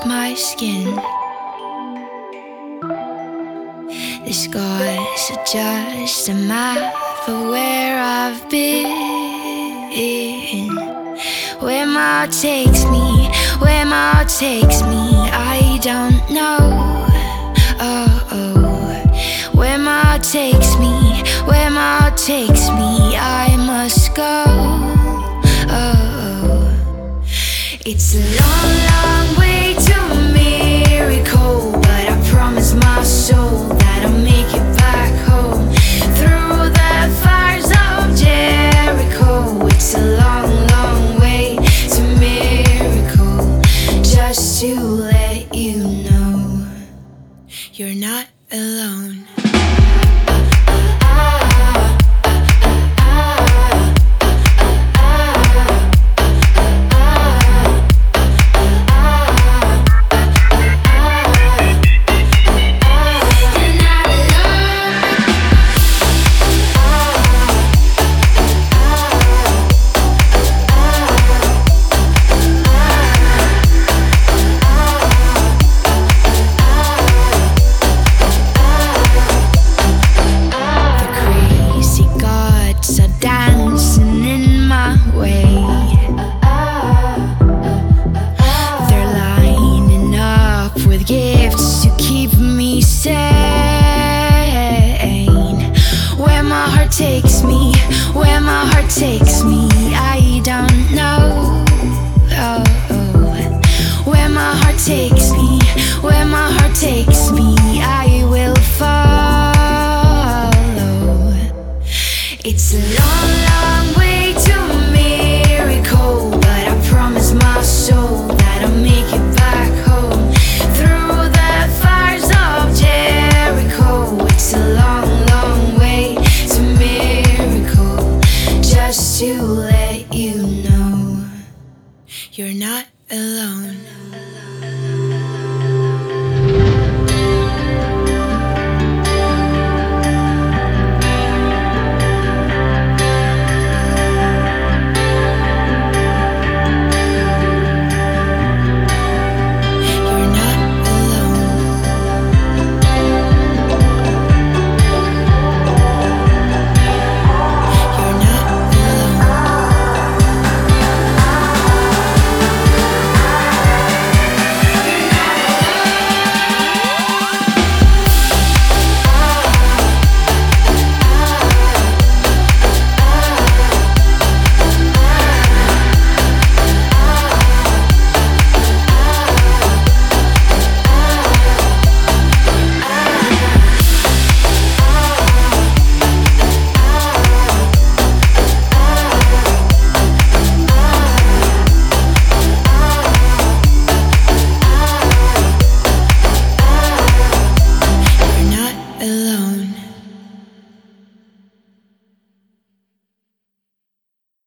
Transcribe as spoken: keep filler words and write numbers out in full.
my skin. The scars are just a map of where I've been. Where my heart takes me, where my heart takes me, I don't know. Oh, oh. Where my heart takes me, where my heart takes me, I must go. Oh, oh. It's a long, long way to a miracle, but I promise my soul that I'll make it back home. Through the fires of Jericho, it's a long, long way to miracle. Just to let you know, you're not alone. Gifts to keep me sane. Where my heart takes me, where my heart takes me,